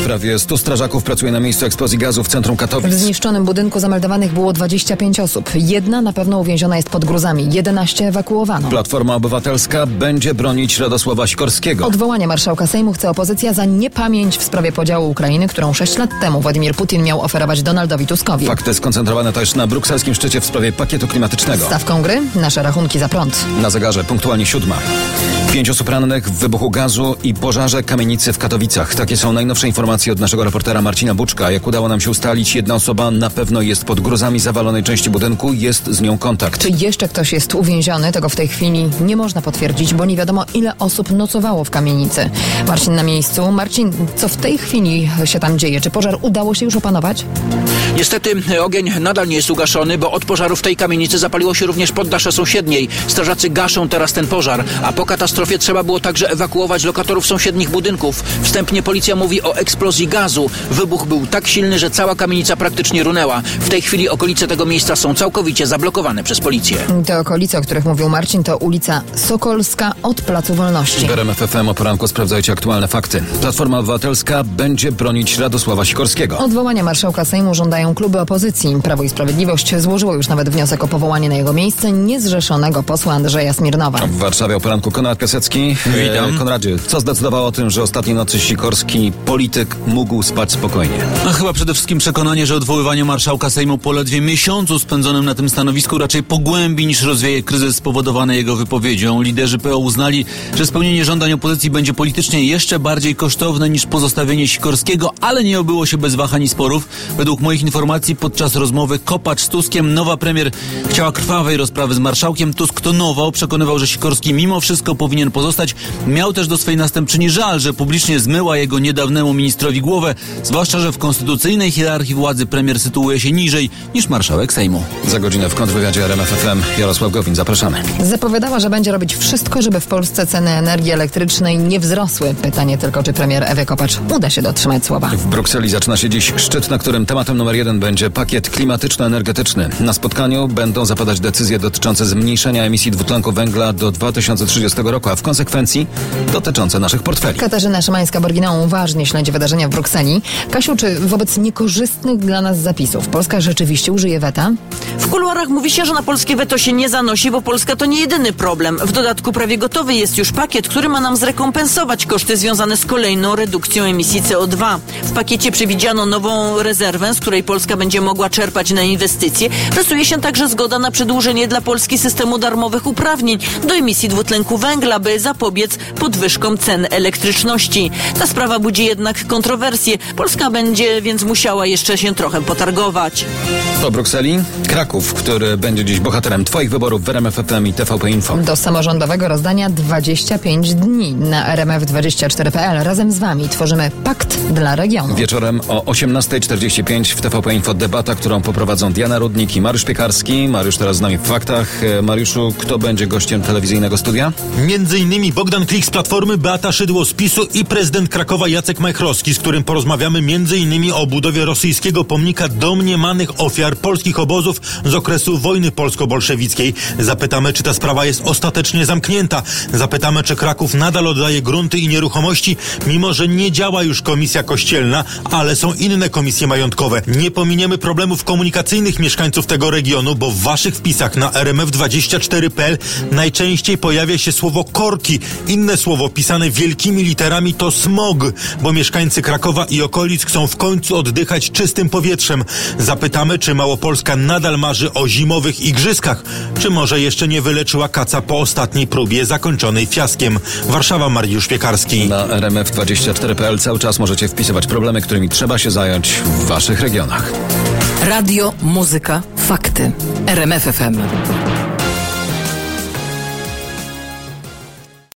Prawie 100 strażaków pracuje na miejscu eksplozji gazu w centrum Katowic. W zniszczonym budynku zameldowanych było 25 osób. Jedna na pewno uwięziona jest pod gruzami. 11 ewakuowano. Platforma Obywatelska będzie bronić Radosława Sikorskiego. Odwołanie marszałka Sejmu chce opozycja za niepamięć w sprawie podziału Ukrainy, którą 6 lat temu Władimir Putin miał oferować Donaldowi Tuskowi. Fakty skoncentrowane też na brukselskim szczycie w sprawie pakietu klimatycznego. Stawką gry nasze rachunki za prąd. Na zegarze punktualnie 7. 5 osób rannych w wybuchu gazu i pożarze kamienicy w Katowicach. Takie są najnowsze informacje od naszego reportera Marcina Buczka. Jak udało nam się ustalić, jedna osoba na pewno jest pod gruzami zawalonej części budynku. Jest z nią kontakt. Czy jeszcze ktoś jest uwięziony? Tego w tej chwili nie można potwierdzić, bo nie wiadomo, ile osób nocowało w kamienicy. Marcin na miejscu. Marcin, co w tej chwili się tam dzieje? Czy pożar udało się już opanować? Niestety ogień nadal nie jest ugaszony, bo od pożaru w tej kamienicy zapaliło się również poddasze sąsiedniej. Strażacy gaszą teraz ten pożar, a po katastrofie trzeba było także ewakuować lokatorów sąsiednich budynków. Wstępnie policja mówi o eksplozji gazu. Wybuch był tak silny, że cała kamienica praktycznie runęła. W tej chwili okolice tego miejsca są całkowicie zablokowane przez policję. Te okolice, o których mówił Marcin, to ulica Sokolska od Placu Wolności. W RMF FM o poranku sprawdzajcie aktualne fakty. Platforma Obywatelska będzie bronić Radosława Sikorskiego. Odwołania marszałka Sejmu żądają kluby opozycji. Prawo i Sprawiedliwość złożyło już nawet wniosek o powołanie na jego miejsce niezrzeszonego posła Andrzeja Smirnowa. W Warszawie o poranku Konrad Piasecki. Witam. Konradzie, co zdecydowało o tym, że ostatniej nocy Sikorski, polityk, mógł spać spokojnie? Chyba przede wszystkim przekonanie, że odwoływanie marszałka Sejmu po ledwie miesiącu spędzonym na tym stanowisku raczej pogłębi niż rozwieje kryzys spowodowany jego wypowiedzią. Liderzy PO uznali, że spełnienie żądań opozycji będzie politycznie jeszcze bardziej kosztowne niż pozostawienie Sikorskiego, ale nie obyło się bez wahań i sporów. Według moich informacji podczas rozmowy Kopacz z Tuskiem nowa premier chciała krwawej rozprawy z marszałkiem. Tusk tonował, przekonywał, że Sikorski mimo wszystko powinien pozostać. Miał też do swej następczyni żal, że publicznie zmyła jego niedawnemu ministrowi głowę, zwłaszcza, że w konstytucyjnej hierarchii władzy premier sytuuje się niżej niż marszałek Sejmu. Za godzinę w kontrwywiadzie RMF FM Jarosław Gowin. Zapraszamy. Zapowiadała, że będzie robić wszystko, żeby w Polsce ceny energii elektrycznej nie wzrosły. Pytanie tylko, czy premier Ewy Kopacz uda się dotrzymać słowa. W Brukseli zaczyna się dziś szczyt, na którym tematem numer 1 będzie pakiet klimatyczno-energetyczny. Na spotkaniu będą zapadać decyzje dotyczące zmniejszenia emisji dwutlenku węgla do 2030 roku, a w konsekwencji dotyczące naszych portfeli. Katarzyna Szymańska-Borginą uważnie śledzi wydarzenia w Brukseli. Kasiu, czy wobec niekorzystnych dla nas zapisów Polska rzeczywiście użyje weta? W kuluarach mówi się, że na polskie weto się nie zanosi, bo Polska to nie jedyny problem. W dodatku prawie gotowy jest już pakiet, który ma nam zrekompensować koszty związane z kolejną redukcją emisji CO2. W pakiecie przewidziano nową rezerwę, z której Polska będzie mogła czerpać na inwestycje. Rysuje się także zgoda na przedłużenie dla Polski systemu darmowych uprawnień do emisji dwutlenku węgla, by zapobiec podwyżkom cen elektryczności. Ta sprawa budzi jednak kontrowersje. Polska będzie więc musiała jeszcze się trochę potargować. Po Brukseli Kraków, który będzie dziś bohaterem Twoich wyborów w RMF FM i TVP Info. Do samorządowego rozdania 25 dni. Na RMF24.pl razem z Wami tworzymy pakt dla regionu. Wieczorem o 18:45 w TVP Info debata, którą poprowadzą Diana Rudnik i Mariusz Piekarski. Mariusz teraz z nami w faktach. Mariuszu, kto będzie gościem telewizyjnego studia? Między innymi Bogdan Klich z Platformy, Beata Szydło z PiS-u i prezydent Krakowa Jacek Majchrowski, z którym porozmawiamy między innymi o budowie rosyjskiego pomnika domniemanych ofiar polskich obozów z okresu wojny polsko-bolszewickiej. Zapytamy, czy ta sprawa jest ostatecznie zamknięta. Zapytamy, czy Kraków nadal oddaje grunty i nieruchomości, mimo że nie działa już komisja kościelna, ale są inne komisje majątkowe. Nie pominiemy problemów komunikacyjnych mieszkańców tego regionu, bo w waszych wpisach na rmf24.pl najczęściej pojawia się słowo korki. Inne słowo pisane wielkimi literami to smog, bo mieszkańcy Krakowa i okolic chcą w końcu oddychać czystym powietrzem. Zapytamy, czy Małopolska nadal marzy o zimowych igrzyskach, czy może jeszcze nie wyleczyła kaca po ostatniej próbie zakończonej fiaskiem. Warszawa, Mariusz Piekarski. Na rmf24.pl cały czas możecie wpisywać problemy, którymi trzeba się zająć w waszych regionach. Radio, muzyka, fakty. RMF FM.